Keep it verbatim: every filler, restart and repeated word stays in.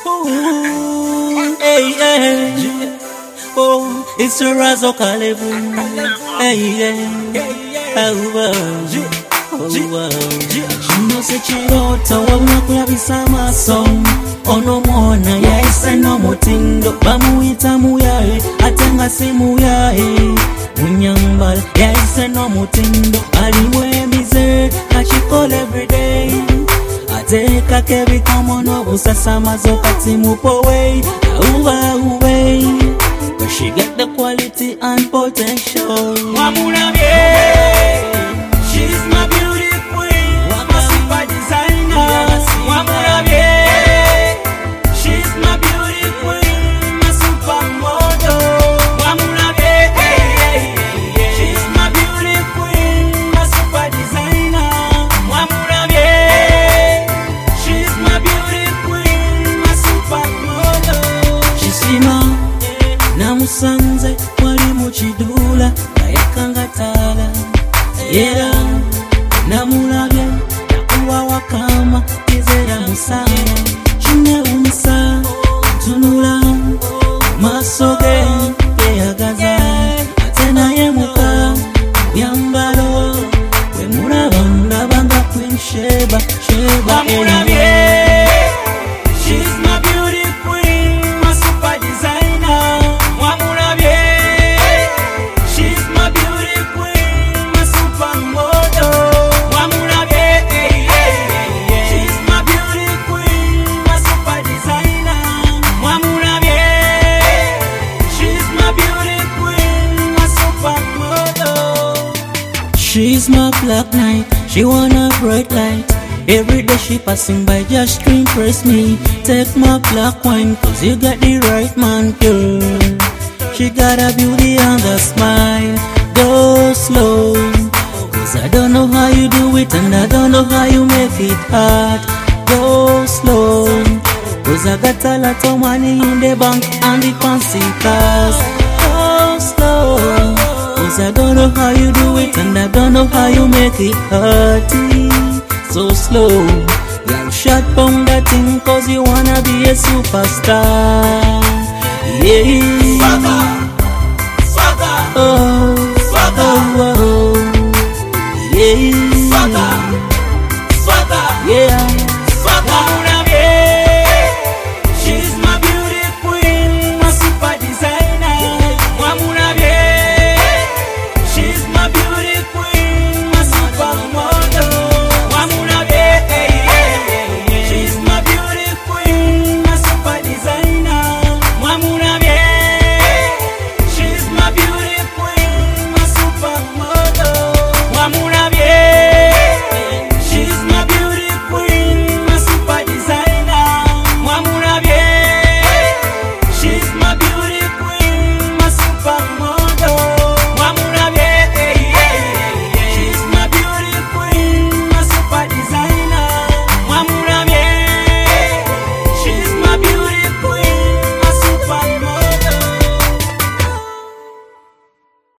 Ooh, hey, hey. Oh, it's a Razo Kalebu. Hey, hey. Oh, wow. Oh, wow. She knows that she wrote a woman who have sama song. Ono mwana ya isa no mutindo. Bamuita muyae, atenga simu yae. Munyambal ya isa no mutindo. Alimwe mize, kachikol everyday. Ateka kebi komono, usasa mazo kati mupo way. Auwa uwe. But she got the quality and potential. Wamuna bie, she's my beauty queen, my super designer. Wamuna bie, she's my beauty queen, my supermodel. Wamuna bie, she's my beauty queen, my super designer. Wamuna bie, she's my beauty queen, my supermodel. She's female. Namusanze wali muchidula nayakangatala yera namulabye nakuwa wakama izera musana chine umisa tunula masoge yagaza atena yemuka yambalo we murabanga banga queen sheba sheba mulabye. She's my beauty queen, my super designer. She's my black knight, she want a bright light. Every day she passing by just to impress me. Take my black wine, cause you got the right man, girl. She got a beauty and a smile. Go slow, cause I don't know how you do it and I don't know how you make it hard. Go slow, cause I got a lot of money in the bank and the fancy cars. Go slow, cause I don't know how you do it and I don't know how you make it hurty. So slow, young shot from that thing cause you wanna be a superstar. Yeah, swagger, swagger, oh, swagger, oh, oh, yeah.